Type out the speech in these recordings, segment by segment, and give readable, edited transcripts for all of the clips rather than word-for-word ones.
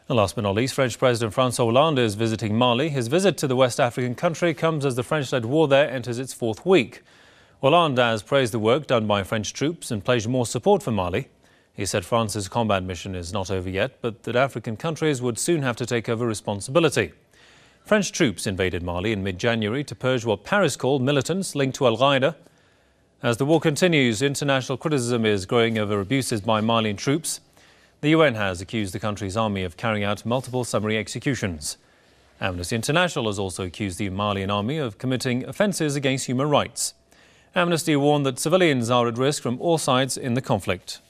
And last but not least, French President François Hollande is visiting Mali. His visit to the West African country comes as the French-led war there enters its fourth week. Hollande has praised the work done by French troops and pledged more support for Mali. He said France's combat mission is not over yet, but that African countries would soon have to take over responsibility. French troops invaded Mali in mid-January to purge what Paris called militants linked to Al-Qaeda. As the war continues, international criticism is growing over abuses by Malian troops. The UN has accused the country's army of carrying out multiple summary executions. Amnesty International has also accused the Malian army of committing offences against human rights. Amnesty warned that civilians are at risk from all sides in the conflict.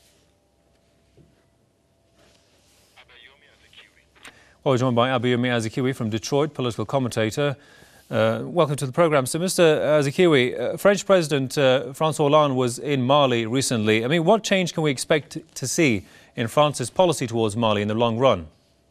Well, we're joined by Abayomi Azikiwe from Detroit, political commentator. Welcome to the programme. So, Mr. Azikiwe, French President François Hollande was in Mali recently. I mean, what change can we expect to see in France's policy towards Mali in the long run?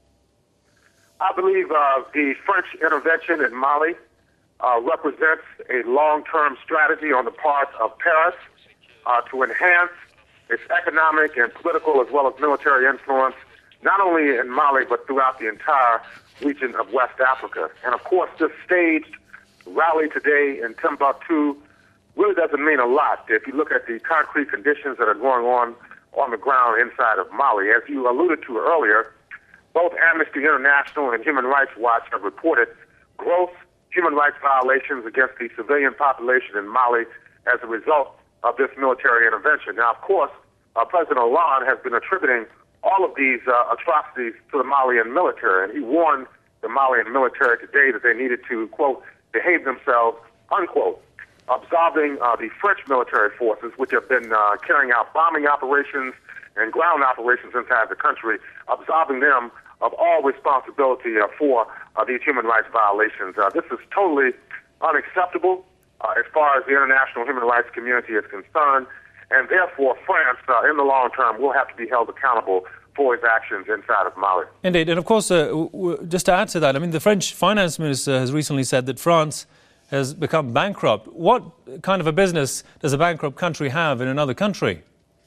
I believe the French intervention in Mali represents a long-term strategy on the part of Paris to enhance its economic and political as well as military influence, not only in Mali but throughout the entire region of West Africa. And of course, this staged rally today in Timbuktu really doesn't mean a lot if you look at the concrete conditions that are going on the ground inside of Mali. As you alluded to earlier, both Amnesty International and Human Rights Watch have reported gross human rights violations against the civilian population in Mali as a result of this military intervention. Now, of course, President Hollande has been attributing all of these atrocities to the Malian military, and he warned the Malian military today that they needed to, quote, behave themselves, unquote, absolving the French military forces, which have been carrying out bombing operations and ground operations inside the country, absolving them of all responsibility for these human rights violations. This is totally unacceptable as far as the international human rights community is concerned, and therefore France, in the long term, will have to be held accountable for its actions inside of Mali. Indeed, and of course, just to add to that, I mean, the French finance minister has recently said that France has become bankrupt. What kind of a business does a bankrupt country have in another country?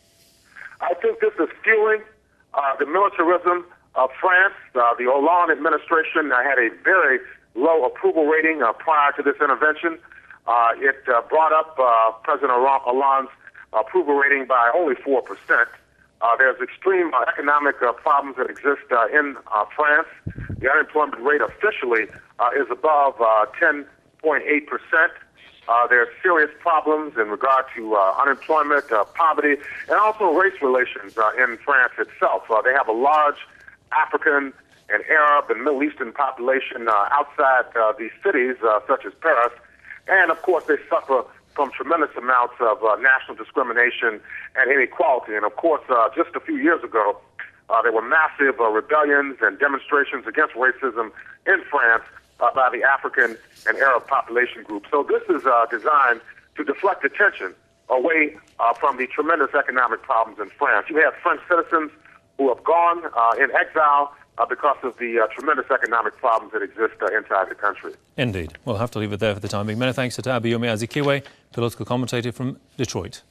I think this is fueling the militarism of France. The Hollande administration had a very low approval rating prior to this intervention. It brought up President Hollande's approval rating by only 4%. There's extreme economic problems that exist in France. The unemployment rate officially is above 10.8%. There are serious problems in regard to unemployment, poverty, and also race relations in France itself. They have a large African and Arab and Middle Eastern population outside these cities, such as Paris. And, of course, they suffer from tremendous amounts of national discrimination and inequality. And, of course, just a few years ago, there were massive rebellions and demonstrations against racism in France by the African and Arab population groups. So this is designed to deflect attention away from the tremendous economic problems in France. You have French citizens who have gone in exile because of the tremendous economic problems that exist inside the country. Indeed. We'll have to leave it there for the time being. Many thanks to Abayomi Azikiwe, political commentator from Detroit.